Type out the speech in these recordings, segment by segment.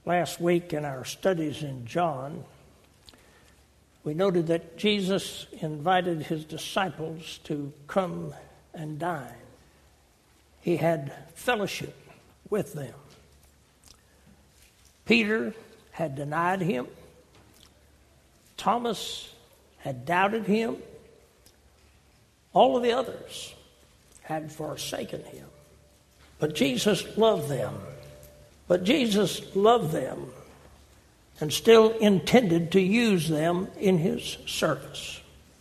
Last week in our studies in John, we noted that Jesus invited his disciples to come and dine. He had fellowship with them. Peter had denied him. Thomas had doubted him. All of the others had forsaken him. But Jesus loved them. And still intended to use them in his service.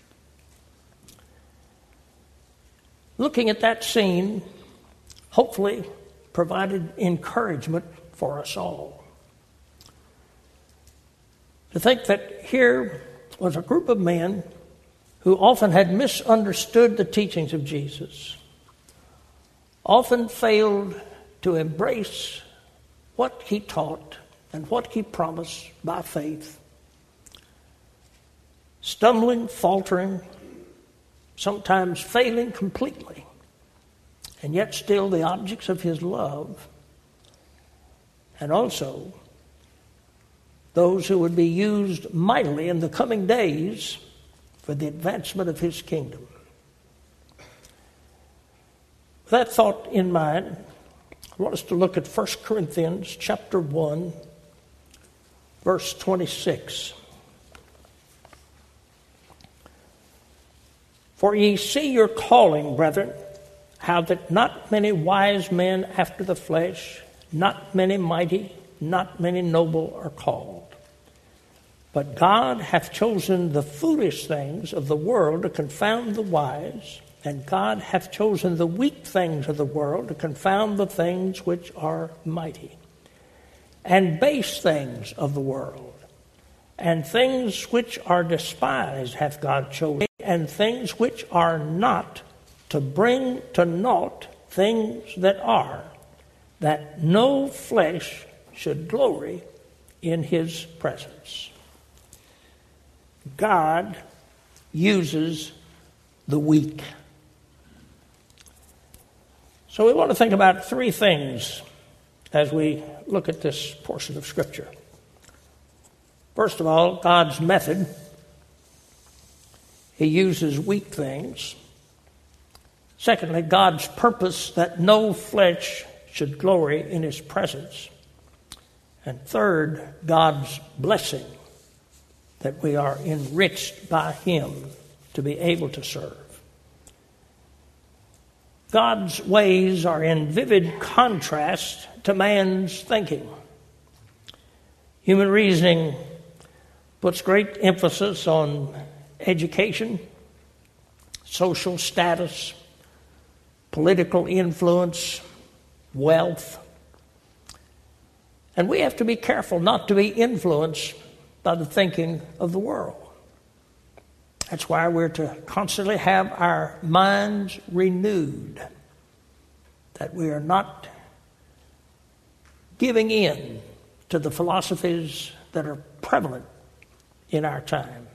Looking at that scene, hopefully provided encouragement for us all. To think that here was a group of men who often had misunderstood the teachings of Jesus, often failed to embrace what he taught and what he promised by faith, stumbling, faltering, sometimes failing completely, and yet still the objects of his love, and also those who would be used mightily in the coming days for the advancement of his kingdom. With that thought in mind, I want us to look at 1 Corinthians chapter 1, verse 26. For ye see your calling, brethren, how that not many wise men after the flesh, not many mighty, not many noble are called. But God hath chosen the foolish things of the world to confound the wise, and God hath chosen the weak things of the world to confound the things which are mighty, and base things of the world, and things which are despised hath God chosen, and things which are not, to bring to naught things that are, that no flesh should glory in his presence. God uses the weak. So we want to think about three things as we look at this portion of Scripture. First of all, God's method. He uses weak things. Secondly, God's purpose that no flesh should glory in his presence. And third, God's blessing that we are enriched by him to be able to serve. God's ways are in vivid contrast to man's thinking. Human reasoning puts great emphasis on education, social status, political influence, wealth. And we have to be careful not to be influenced by the thinking of the world. That's why we're to constantly have our minds renewed, that we are not giving in to the philosophies that are prevalent in our time.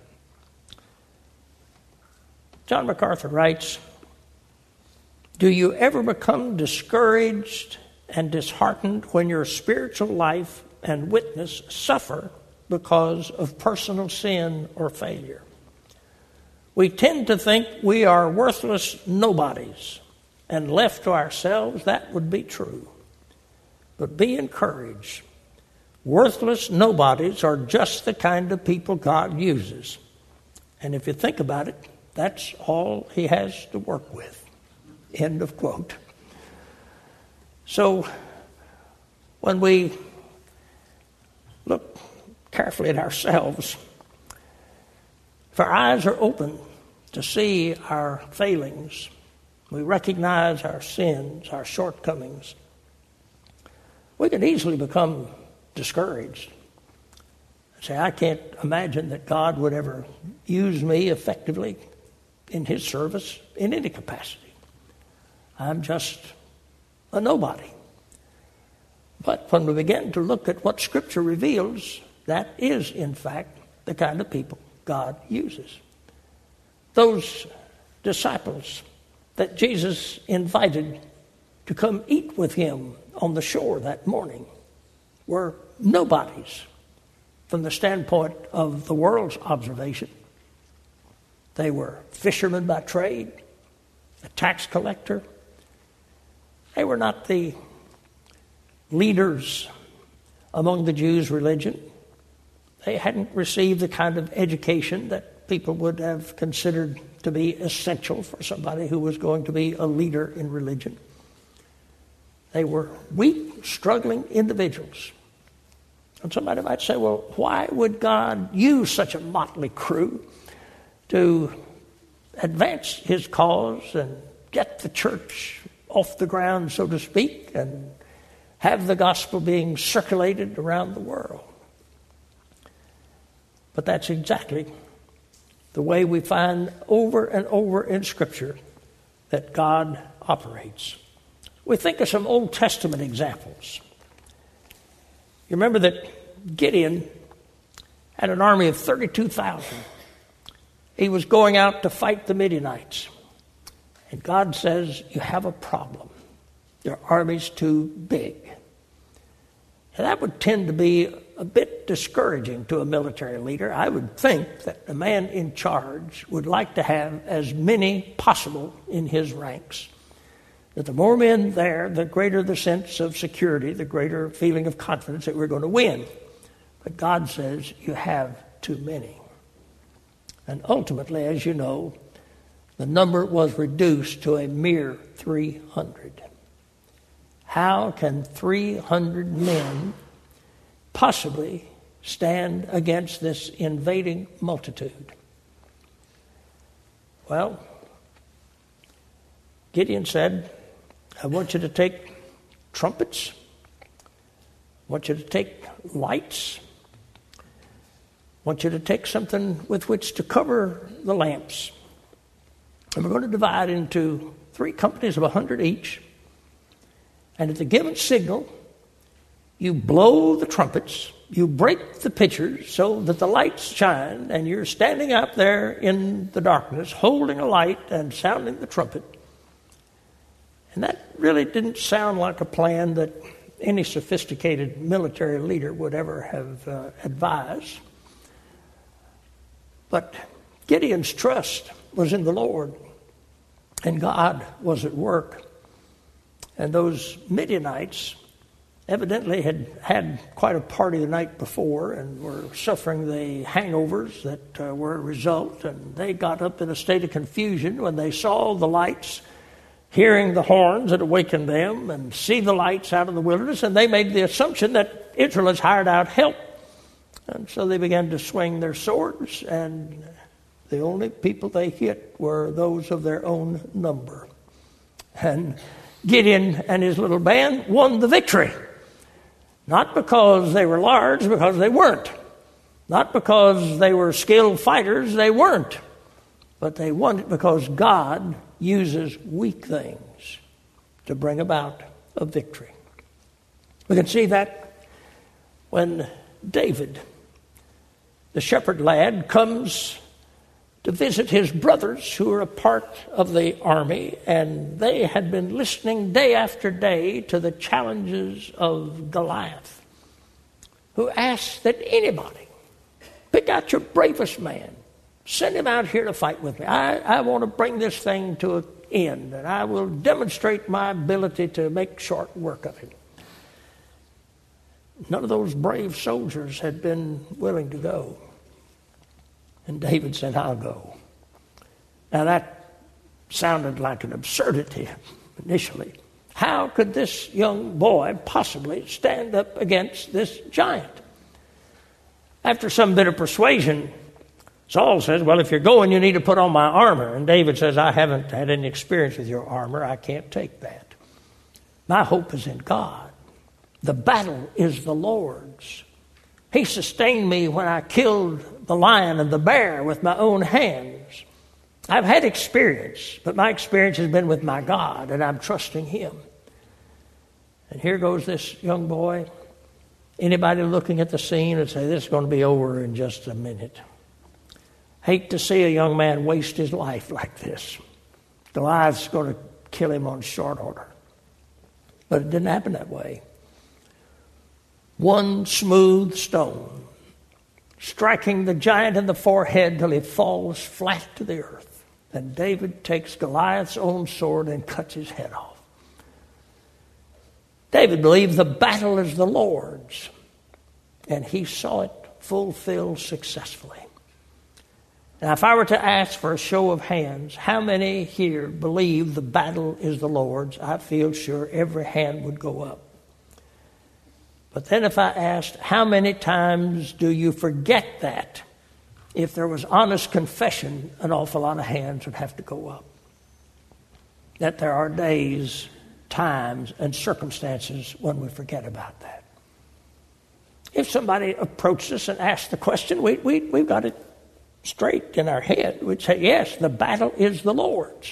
John MacArthur writes, "Do you ever become discouraged and disheartened when your spiritual life and witness suffer because of personal sin or failure? We tend to think we are worthless nobodies, and left to ourselves, that would be true. But be encouraged. Worthless nobodies are just the kind of people God uses. And if you think about it, that's all he has to work with." End of quote. So when we look carefully at ourselves, if our eyes are open to see our failings, we recognize our sins, our shortcomings, we can easily become discouraged. Say, I can't imagine that God would ever use me effectively in his service in any capacity. I'm just a nobody. But when we begin to look at what Scripture reveals, that is, in fact, the kind of people God uses. Those disciples that Jesus invited to come eat with him on the shore that morning, were nobodies from the standpoint of the world's observation. They were fishermen by trade, a tax collector. They were not the leaders among the Jews' religion. They hadn't received the kind of education that people would have considered to be essential for somebody who was going to be a leader in religion. They were weak, struggling individuals. And somebody might say, well, why would God use such a motley crew to advance his cause and get the church off the ground, so to speak, and have the gospel being circulated around the world? But that's exactly the way we find over and over in Scripture that God operates. We think of some Old Testament examples. You remember that Gideon had an army of 32,000. He was going out to fight the Midianites. And God says, you have a problem. Your army's too big. And that would tend to be a bit discouraging to a military leader. I would think that a man in charge would like to have as many possible in his ranks. That the more men there, the greater the sense of security, the greater feeling of confidence that we're going to win. But God says, you have too many. And ultimately, as you know, the number was reduced to a mere 300. How can 300 men possibly stand against this invading multitude? Well, Gideon said, I want you to take trumpets. I want you to take lights. I want you to take something with which to cover the lamps. And we're going to divide into 3 companies of 100 each. And at the given signal, you blow the trumpets, you break the pitchers so that the lights shine, and you're standing out there in the darkness, holding a light and sounding the trumpet. And that really didn't sound like a plan that any sophisticated military leader would ever have advised. But Gideon's trust was in the Lord, and God was at work. And those Midianites evidently had had quite a party the night before and were suffering the hangovers that were a result. And they got up in a state of confusion when they saw the lights, hearing the horns that awakened them, and see the lights out in the wilderness. And they made the assumption that Israel has hired out help. And so they began to swing their swords, and the only people they hit were those of their own number. And Gideon and his little band won the victory. Not because they were large, because they weren't. Not because they were skilled fighters, they weren't. But they won it because God uses weak things to bring about a victory. We can see that when David, the shepherd lad, comes to visit his brothers who are a part of the army, and they had been listening day after day to the challenges of Goliath, who asked that anybody pick out your bravest man, send him out here to fight with me. I want to bring this thing to an end, and I will demonstrate my ability to make short work of him. None of those brave soldiers had been willing to go. And David said, I'll go. Now that sounded like an absurdity initially. How could this young boy possibly stand up against this giant? After some bit of persuasion, Saul says, well, if you're going, you need to put on my armor. And David says, I haven't had any experience with your armor. I can't take that. My hope is in God. The battle is the Lord's. He sustained me when I killed the lion and the bear with my own hands. I've had experience, but my experience has been with my God, and I'm trusting him. And here goes this young boy. Anybody looking at the scene would say, this is going to be over in just a minute. Hate to see a young man waste his life like this. Goliath's going to kill him on short order. But it didn't happen that way. one smooth stone, striking the giant in the forehead till he falls flat to the earth. And David takes Goliath's own sword and cuts his head off. David believed the battle is the Lord's, and he saw it fulfilled successfully. Now, if I were to ask for a show of hands, how many here believe the battle is the Lord's, I feel sure every hand would go up. But then if I asked, how many times do you forget that? If there was honest confession, an awful lot of hands would have to go up. That there are days, times, and circumstances when we forget about that. If somebody approached us and asked the question, we've got it straight in our head. We'd say, yes, the battle is the Lord's.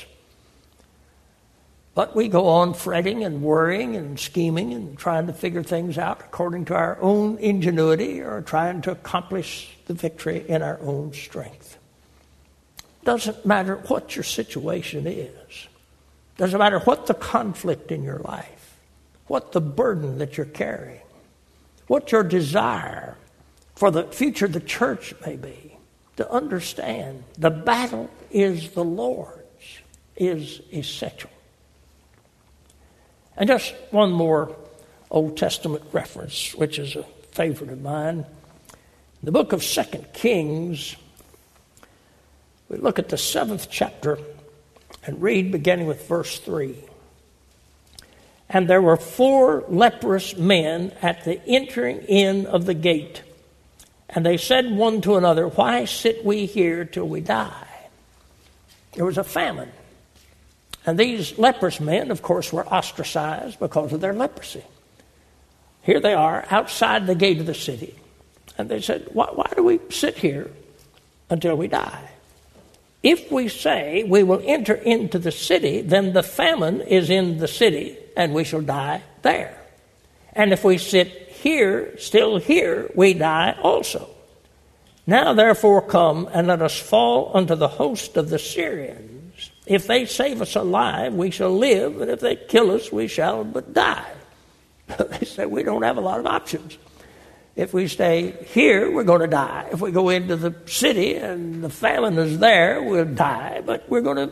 But we go on fretting and worrying and scheming and trying to figure things out according to our own ingenuity or trying to accomplish the victory in our own strength. Doesn't matter what your situation is. Doesn't matter what the conflict in your life, what the burden that you're carrying, what your desire for the future of the church may be, to understand the battle is the Lord's is essential. And just one more Old Testament reference, which is a favorite of mine. In the book of 2 Kings, we look at the 7th chapter and read beginning with verse 3. And there were 4 leprous men at the entering in of the gate. And they said one to another, why sit we here till we die? There was a famine. And these leprous men, of course, were ostracized because of their leprosy. Here they are outside the gate of the city. And they said, why do we sit here until we die? If we say we will enter into the city, then the famine is in the city, and we shall die there. And if we sit here, still here, we die also. Now therefore come, and let us fall unto the host of the Syrians. If they save us alive, we shall live, and if they kill us, we shall but die. They said, we don't have a lot of options. If we stay here, we're going to die. If we go into the city and the famine is there, we'll die. But we're going to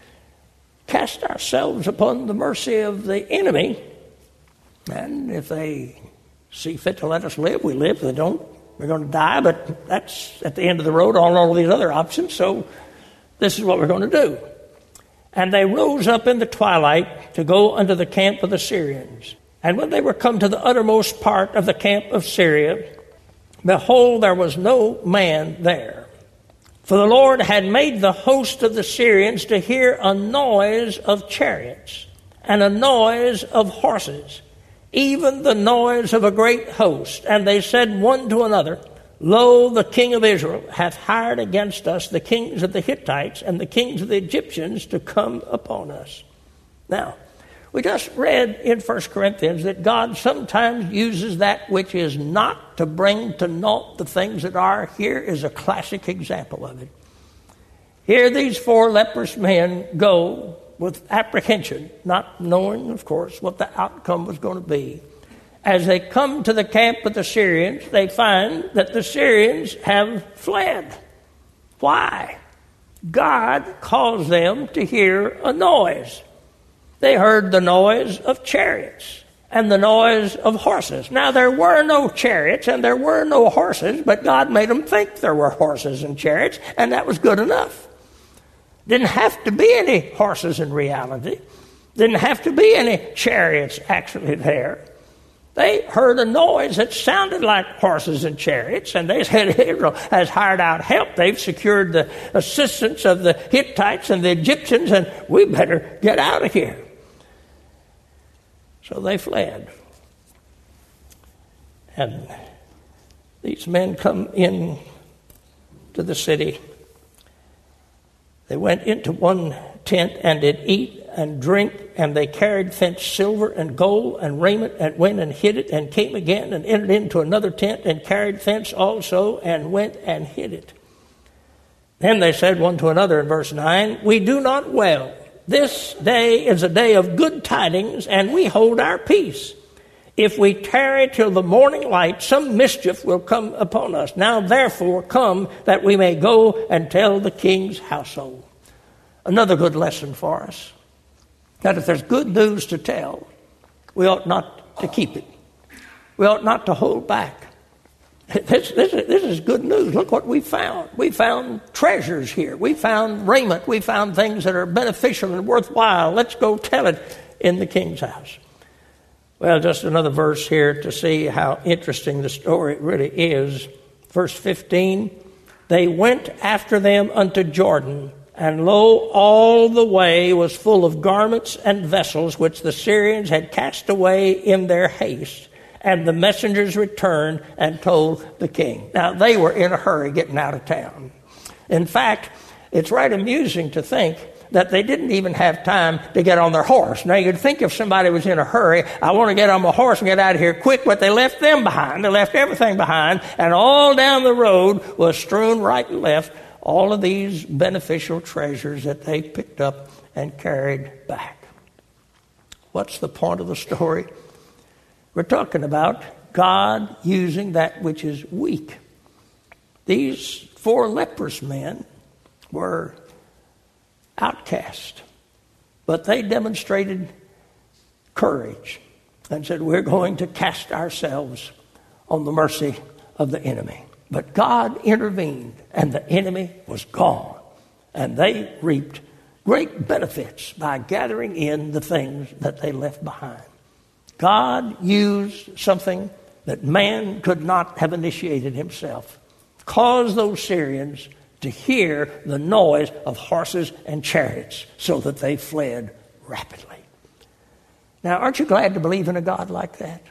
cast ourselves upon the mercy of the enemy. And if they see fit to let us live, we live. If they don't, we're going to die. But that's at the end of the road on all of these other options. So this is what we're going to do. And they rose up in the twilight to go unto the camp of the Syrians. And when they were come to the uttermost part of the camp of Syria, behold, there was no man there. For the Lord had made the host of the Syrians to hear a noise of chariots and a noise of horses, even the noise of a great host. And they said one to another, Lo, the king of Israel hath hired against us the kings of the Hittites and the kings of the Egyptians to come upon us. Now, we just read in 1 Corinthians that God sometimes uses that which is not to bring to naught the things that are. Here is a classic example of it. Here these 4 leprous men go with apprehension, not knowing, of course, what the outcome was going to be. As they come to the camp of the Syrians, they find that the Syrians have fled. Why? God caused them to hear a noise. They heard the noise of chariots and the noise of horses. Now, there were no chariots and there were no horses, but God made them think there were horses and chariots, and that was good enough. Didn't have to be any horses in reality. Didn't have to be any chariots actually there. They heard a noise that sounded like horses and chariots, and they said, Israel has hired out help. They've secured the assistance of the Hittites and the Egyptians, and we better get out of here. So they fled. And these men come in to the city. They went into one tent and did eat and drink, and they carried thence silver and gold and raiment, and went and hid it, and came again and entered into another tent and carried thence also, and went and hid it. Then they said one to another in verse 9, We do not well. This day is a day of good tidings, and we hold our peace. if we tarry till the morning light, some mischief will come upon us. Now therefore come, that we may go and tell the king's household. Another good lesson for us, that if there's good news to tell, we ought not to keep it. We ought not to hold back. This is good news. Look what we found. We found treasures here. We found raiment. We found things that are beneficial and worthwhile. Let's go tell it in the king's house. Well, just another verse here to see how interesting the story really is. Verse 15, they went after them unto Jordan, and lo, all the way was full of garments and vessels, which the Syrians had cast away in their haste. And the messengers returned and told the king. Now, they were in a hurry getting out of town. In fact, it's right amusing to think that they didn't even have time to get on their horse. Now, you'd think if somebody was in a hurry, I want to get on my horse and get out of here quick, but they left them behind. They left everything behind, and all down the road was strewn right and left all of these beneficial treasures that they picked up and carried back. What's the point of the story? We're talking about God using that which is weak. These 4 leprous men were outcast, but they demonstrated courage and said, we're going to cast ourselves on the mercy of the enemy. But God intervened, and the enemy was gone, and they reaped great benefits by gathering in the things that they left behind. God used something that man could not have initiated himself, caused those Syrians to hear the noise of horses and chariots so that they fled rapidly. Now, aren't you glad to believe in a God like that?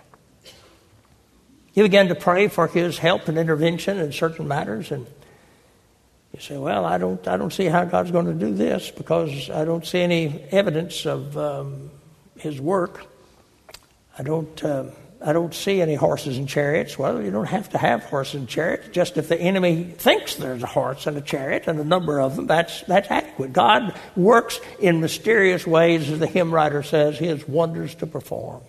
You begin to pray for his help and intervention in certain matters, and you say, well, I don't see how God's going to do this because I don't see any evidence of his work. I don't see any horses and chariots. Well, you don't have to have horses and chariots. Just if the enemy thinks there's a horse and a chariot and a number of them, that's adequate. God works in mysterious ways, as the hymn writer says, he has wonders to perform.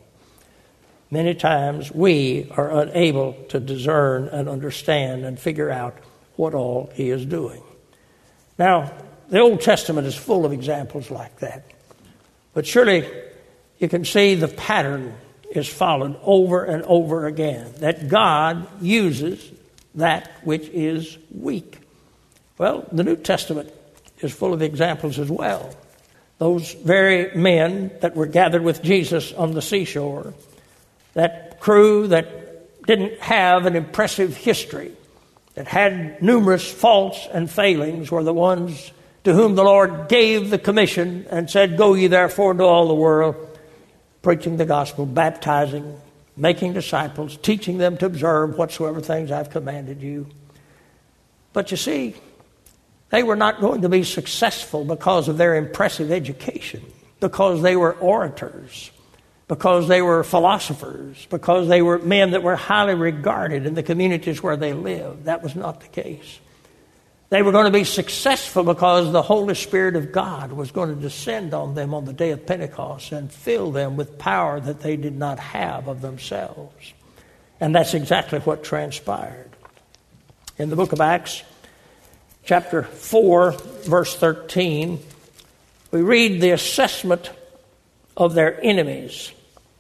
Many times we are unable to discern and understand and figure out what all he is doing. Now, the Old Testament is full of examples like that. But surely you can see the pattern is followed over and over again, that God uses that which is weak. Well, the New Testament is full of examples as well. Those very men that were gathered with Jesus on the seashore, that crew that didn't have an impressive history, that had numerous faults and failings, were the ones to whom the Lord gave the commission and said, go ye therefore into all the world, preaching the gospel, baptizing, making disciples, teaching them to observe whatsoever things I've commanded you. But you see, they were not going to be successful because of their impressive education, because they were orators, because they were philosophers, because they were men that were highly regarded in the communities where they lived. That was not the case. They were going to be successful because the Holy Spirit of God was going to descend on them on the day of Pentecost and fill them with power that they did not have of themselves. And that's exactly what transpired. In the book of Acts, chapter 4, verse 13, we read the assessment of their enemies.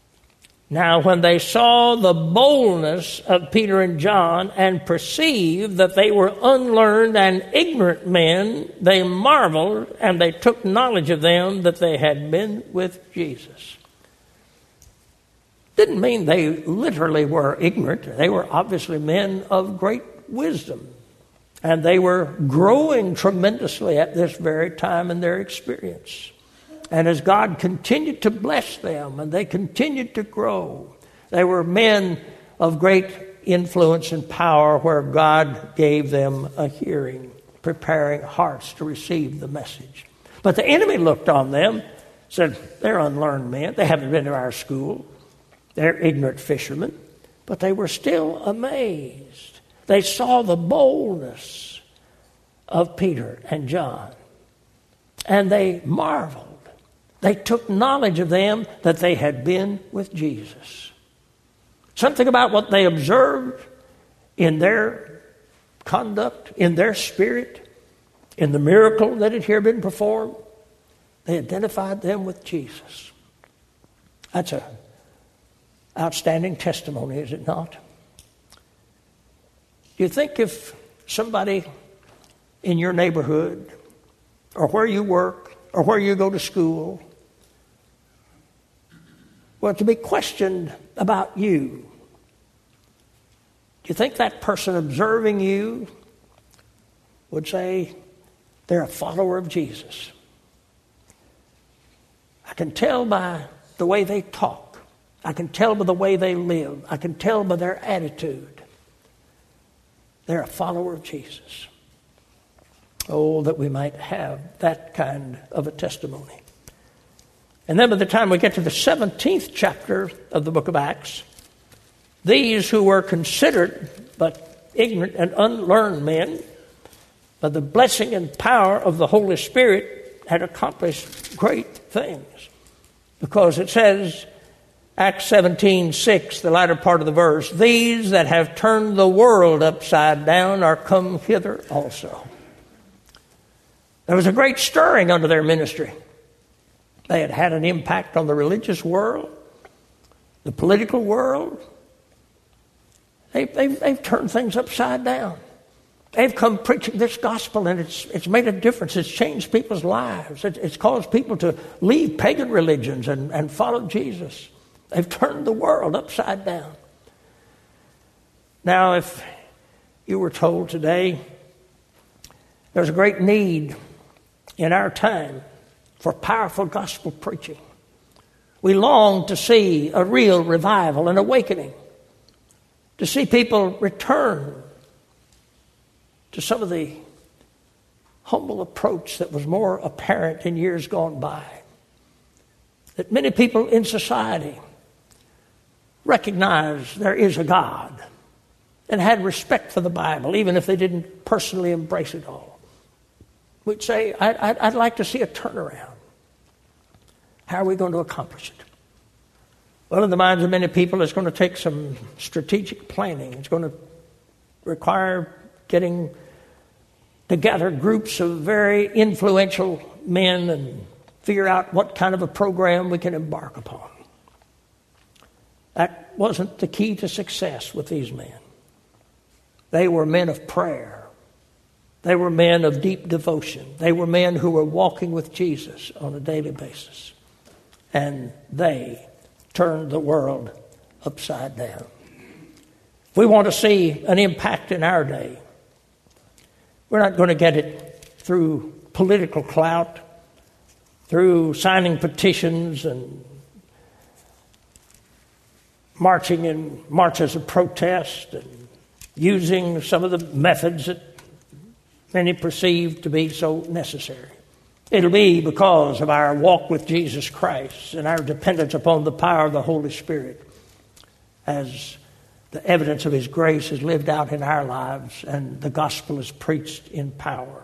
Now, when they saw the boldness of Peter and John and perceived that they were unlearned and ignorant men, they marveled, and they took knowledge of them that they had been with Jesus. Didn't mean they literally were ignorant. They were obviously men of great wisdom, and they were growing tremendously at this very time in their experience. And as God continued to bless them and they continued to grow, they were men of great influence and power where God gave them a hearing, preparing hearts to receive the message. But the enemy looked on them, said, they're unlearned men. They haven't been to our school. They're ignorant fishermen. But they were still amazed. They saw the boldness of Peter and John, and they marveled. They took knowledge of them that they had been with Jesus. Something about what they observed in their conduct, in their spirit, in the miracle that had here been performed. They identified them with Jesus. That's an outstanding testimony, is it not? Do you think if somebody in your neighborhood or where you work or where you go to school were to be questioned about you, do you think that person observing you would say they're a follower of Jesus? I can tell by the way they talk. I can tell by the way they live. I can tell by their attitude. They're a follower of Jesus. Oh, that we might have that kind of a testimony. And then by the time we get to the 17th chapter of the book of Acts, these who were considered but ignorant and unlearned men, by the blessing and power of the Holy Spirit, had accomplished great things. Because it says, Acts 17:6, the latter part of the verse, these that have turned the world upside down are come hither also. There was a great stirring under their ministry. They had had an impact on the religious world, the political world. They've turned things upside down. They've come preaching this gospel, and it's made a difference. It's changed people's lives. It's caused people to leave pagan religions and follow Jesus. They've turned the world upside down. Now, if you were told today there's a great need in our time for powerful gospel preaching, we long to see a real revival and awakening, to see people return to some of the humble approach that was more apparent in years gone by. That many people in society recognize there is a God and had respect for the Bible, even if they didn't personally embrace it all. We'd say, I'd like to see a turnaround. How are we going to accomplish it? Well, in the minds of many people, it's going to take some strategic planning. It's going to require getting together groups of very influential men and figure out what kind of a program we can embark upon. That wasn't the key to success with these men. They were men of prayer. They were men of deep devotion. They were men who were walking with Jesus on a daily basis. And they turned the world upside down. If we want to see an impact in our day, we're not going to get it through political clout, through signing petitions and marching in marches of protest and using some of the methods that many perceive to be so necessary. It'll be because of our walk with Jesus Christ and our dependence upon the power of the Holy Spirit as the evidence of His grace is lived out in our lives and the gospel is preached in power.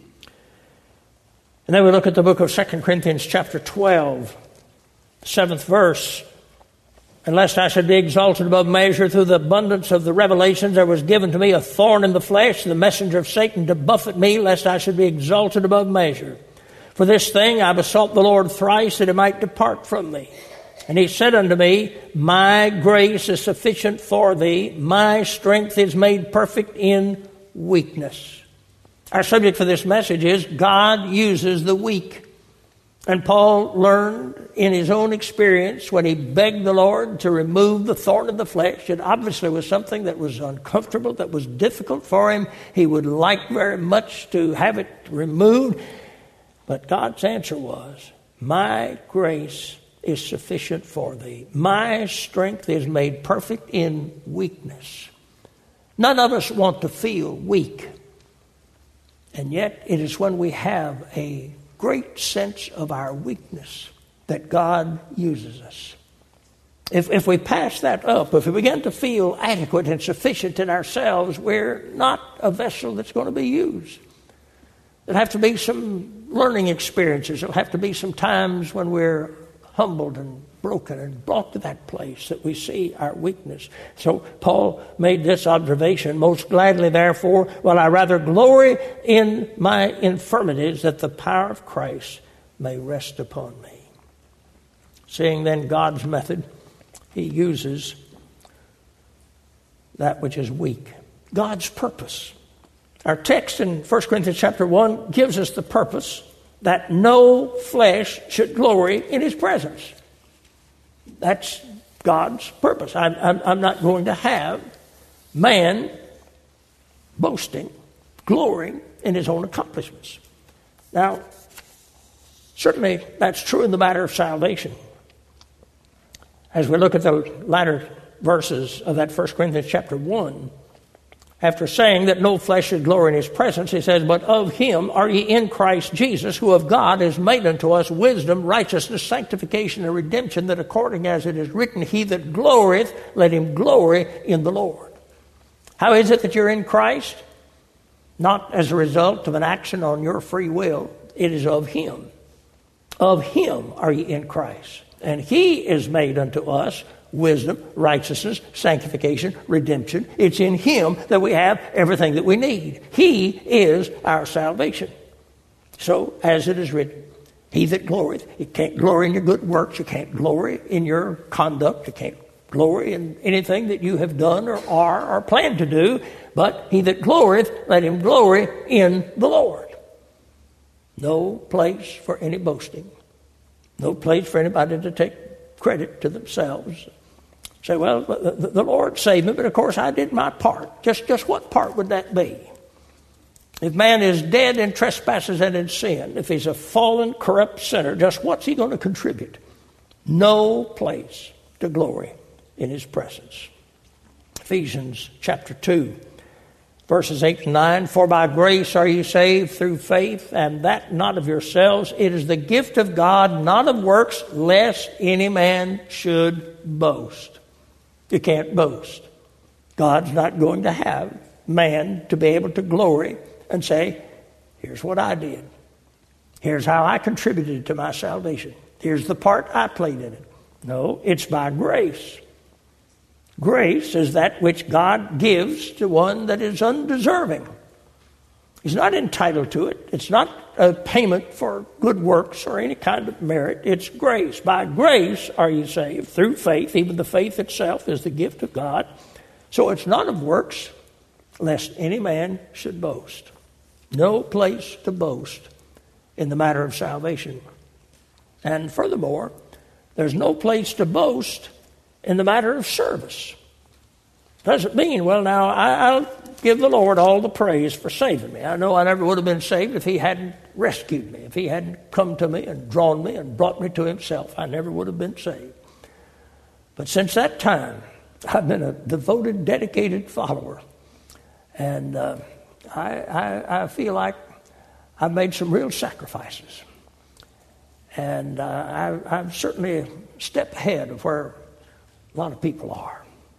And then we look at the book of 2 Corinthians chapter 12, 7th verse. And lest I should be exalted above measure through the abundance of the revelations, there was given to me a thorn in the flesh, the messenger of Satan, to buffet me, lest I should be exalted above measure. For this thing I besought the Lord thrice, that it might depart from me. And He said unto me, my grace is sufficient for thee. My strength is made perfect in weakness. Our subject for this message is God uses the weak. And Paul learned in his own experience when he begged the Lord to remove the thorn of the flesh. It obviously was something that was uncomfortable, that was difficult for him. He would like very much to have it removed. But God's answer was, my grace is sufficient for thee. My strength is made perfect in weakness. None of us want to feel weak. And yet it is when we have a great sense of our weakness that God uses us. If we pass that up, if we begin to feel adequate and sufficient in ourselves, we're not a vessel that's going to be used. There'll have to be some learning experiences. There'll have to be some times when we're humbled and broken and brought to that place that we see our weakness. So Paul made this observation, most gladly, therefore, while I rather glory in my infirmities, that the power of Christ may rest upon me. Seeing then God's method, he uses that which is weak. God's purpose. Our text in 1 Corinthians chapter 1 gives us the purpose that no flesh should glory in his presence. That's God's purpose. I'm not going to have man boasting, glorying in his own accomplishments. Now, certainly that's true in the matter of salvation. As we look at the latter verses of that 1 Corinthians chapter 1, after saying that no flesh should glory in his presence, he says, but of him are ye in Christ Jesus, who of God is made unto us wisdom, righteousness, sanctification, and redemption, that according as it is written, he that glorieth, let him glory in the Lord. How is it that you're in Christ? Not as a result of an action on your free will. It is of him. Of him are ye in Christ. And he is made unto us wisdom, righteousness, sanctification, redemption. It's in him that we have everything that we need. He is our salvation. So, as it is written, he that glorieth. You can't glory in your good works. You can't glory in your conduct. You can't glory in anything that you have done or are or plan to do. But he that glorieth, let him glory in the Lord. No place for any boasting. No place for anybody to take credit to themselves. Say, well, the Lord saved me, but of course I did my part. Just what part would that be? If man is dead in trespasses and in sin, if he's a fallen, corrupt sinner, just what's he going to contribute? No place to glory in his presence. Ephesians chapter 2, verses 8 and 9, for by grace are you saved through faith, and that not of yourselves. It is the gift of God, not of works, lest any man should boast. You can't boast. God's not going to have man to be able to glory and say, here's what I did. Here's how I contributed to my salvation. Here's the part I played in it. No, it's by grace. Grace is that which God gives to one that is undeserving. He's not entitled to it. It's not a payment for good works or any kind of merit. It's grace. By grace are you saved through faith. Even the faith itself is the gift of God. So it's not of works, lest any man should boast. No place to boast in the matter of salvation. And furthermore, there's no place to boast in the matter of service. Doesn't mean, well, now, I'll give the Lord all the praise for saving me. I know I never would have been saved if he hadn't rescued me, if he hadn't come to me and drawn me and brought me to himself. I never would have been saved. But since that time, I've been a devoted, dedicated follower. And I feel like I've made some real sacrifices. And I've certainly a step ahead of where a lot of people are.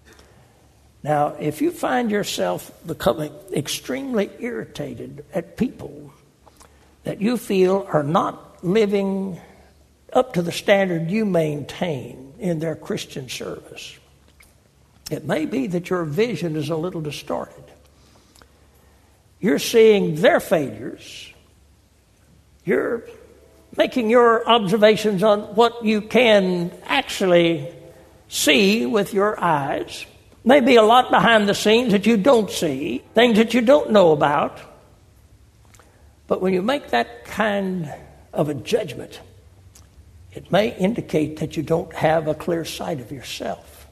Now, if you find yourself becoming extremely irritated at people that you feel are not living up to the standard you maintain in their Christian service, it may be that your vision is a little distorted. You're seeing their failures. You're making your observations on what you can actually see with your eyes. Maybe a lot behind the scenes that you don't see, things that you don't know about. But when you make that kind of a judgment, it may indicate that you don't have a clear sight of yourself.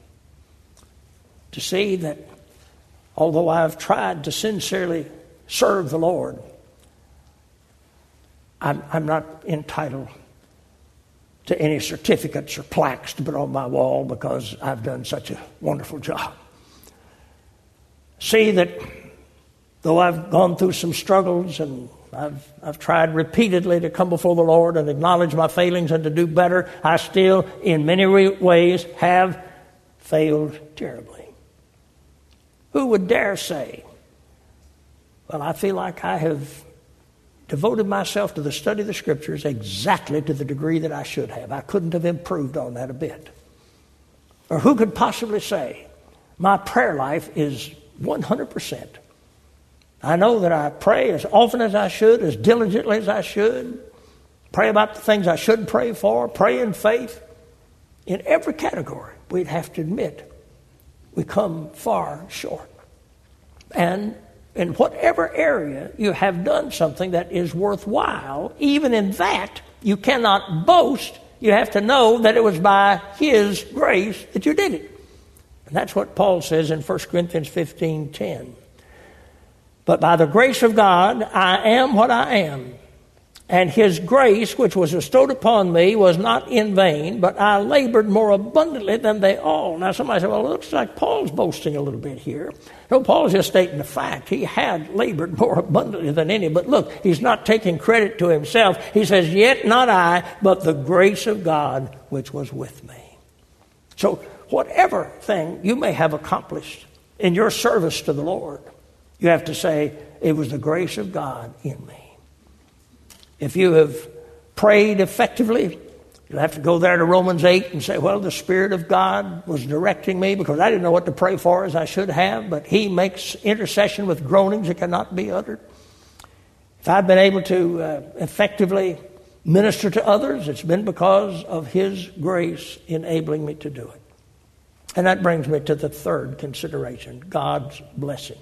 To see that although I've tried to sincerely serve the Lord, I'm not entitled to any certificates or plaques to put on my wall because I've done such a wonderful job. See that though I've gone through some struggles and I've tried repeatedly to come before the Lord and acknowledge my failings and to do better, I still, in many ways, have failed terribly. Who would dare say, well, I feel like I have devoted myself to the study of the Scriptures exactly to the degree that I should have. I couldn't have improved on that a bit. Or who could possibly say my prayer life is 100%? I know that I pray as often as I should, as diligently as I should, pray about the things I should pray for, pray in faith. In every category, we'd have to admit we come far short. And in whatever area you have done something that is worthwhile, even in that, you cannot boast. You have to know that it was by His grace that you did it. And that's what Paul says in 1 Corinthians 15:10. But by the grace of God, I am what I am. And His grace, which was bestowed upon me, was not in vain, but I labored more abundantly than they all. Now somebody said, well, it looks like Paul's boasting a little bit here. No, Paul's just stating the fact. He had labored more abundantly than any. But look, he's not taking credit to himself. He says, yet not I, but the grace of God which was with me. So whatever thing you may have accomplished in your service to the Lord, you have to say, it was the grace of God in me. If you have prayed effectively, you'll have to go there to Romans 8 and say, well, the Spirit of God was directing me because I didn't know what to pray for as I should have, but He makes intercession with groanings that cannot be uttered. If I've been able to effectively minister to others, it's been because of His grace enabling me to do it. And that brings me to the third consideration, God's blessing.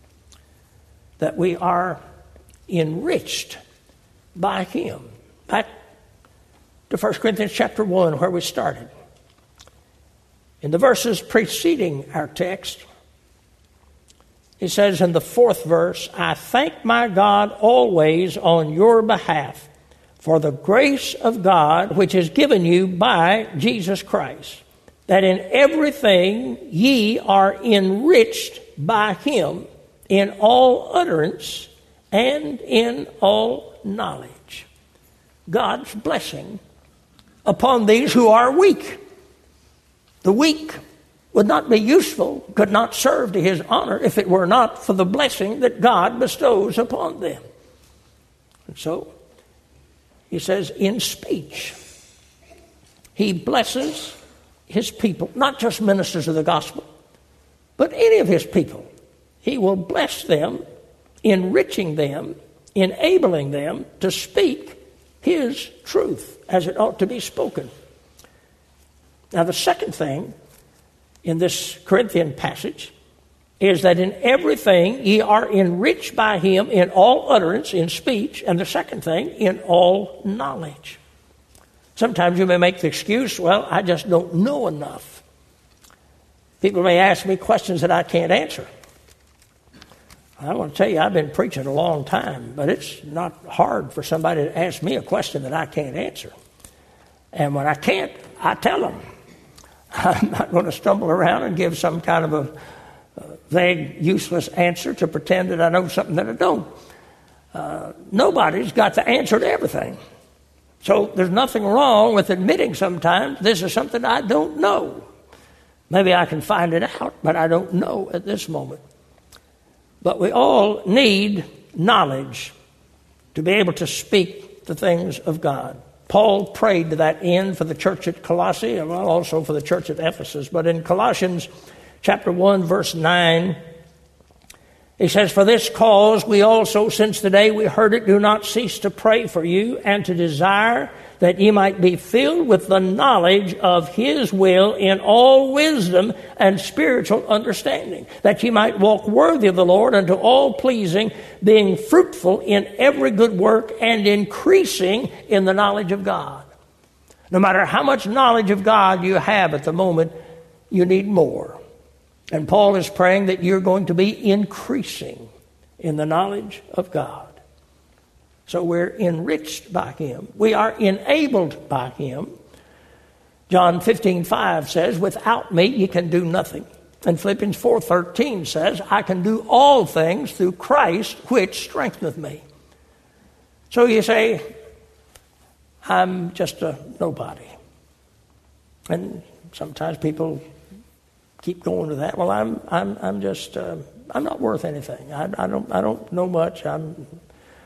That we are enriched by Him. Back to 1 Corinthians chapter 1 where we started. In the verses preceding our text, it says in the 4th verse, I thank my God always on your behalf for the grace of God which is given you by Jesus Christ, that in everything ye are enriched by Him in all utterance and in all knowledge. God's blessing upon these who are weak. The weak would not be useful, could not serve to His honor if it were not for the blessing that God bestows upon them. And so, He says, in speech, He blesses His people, not just ministers of the gospel, but any of His people. He will bless them, enriching them, enabling them to speak His truth as it ought to be spoken. Now, the second thing in this Corinthian passage is that in everything ye are enriched by Him in all utterance, in speech, and the second thing, in all knowledge. Sometimes you may make the excuse, well, I just don't know enough. People may ask me questions that I can't answer. I want to tell you, I've been preaching a long time, but it's not hard for somebody to ask me a question that I can't answer. And when I can't, I tell them. I'm not going to stumble around and give some kind of a vague, useless answer to pretend that I know something that I don't. Nobody's got the answer to everything. So there's nothing wrong with admitting sometimes this is something I don't know. Maybe I can find it out, but I don't know at this moment. But we all need knowledge to be able to speak the things of God. Paul prayed to that end for the church at Colossae, and also for the church at Ephesus. But in Colossians chapter 1, verse 9, he says, for this cause we also, since the day we heard it, do not cease to pray for you and to desire that ye might be filled with the knowledge of His will in all wisdom and spiritual understanding, that ye might walk worthy of the Lord unto all pleasing, being fruitful in every good work and increasing in the knowledge of God. No matter how much knowledge of God you have at the moment, you need more. And Paul is praying that you're going to be increasing in the knowledge of God. So we're enriched by Him. We are enabled by Him. John 15:5 says, without me you can do nothing. And Philippians 4:13 says, I can do all things through Christ which strengtheneth me. So you say, I'm just a nobody. And sometimes people keep going to that. Well, I'm not worth anything. I don't know much.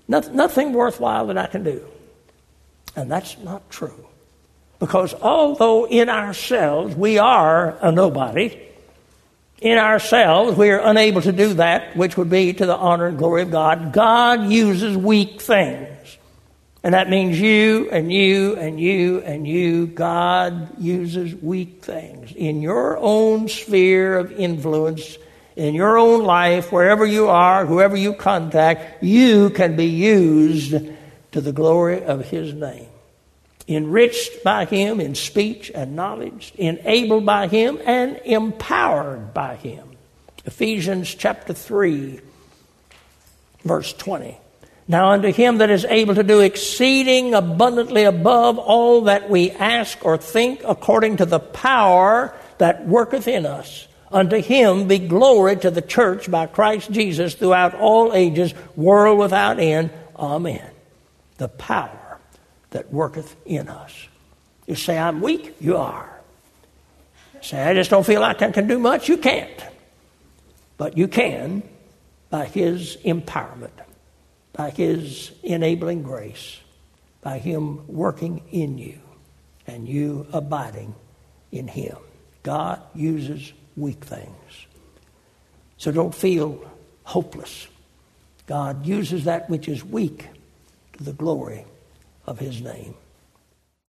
Nothing worthwhile that I can do. And that's not true. Because although in ourselves we are a nobody, in ourselves we are unable to do that which would be to the honor and glory of God, God uses weak things. And that means you and you and you and you. God uses weak things. In your own sphere of influence, in your own life, wherever you are, whoever you contact, you can be used to the glory of His name. Enriched by Him in speech and knowledge, enabled by Him and empowered by Him. Ephesians chapter 3, verse 20. Now unto Him that is able to do exceeding abundantly above all that we ask or think, according to the power that worketh in us. Unto Him be glory to the church by Christ Jesus throughout all ages, world without end. Amen. The power that worketh in us. You say, I'm weak? You are. You say, I just don't feel like I can do much? You can't. But you can by His empowerment, by His enabling grace, by Him working in you and you abiding in Him. God uses weak things. So don't feel hopeless. God uses that which is weak to the glory of His name.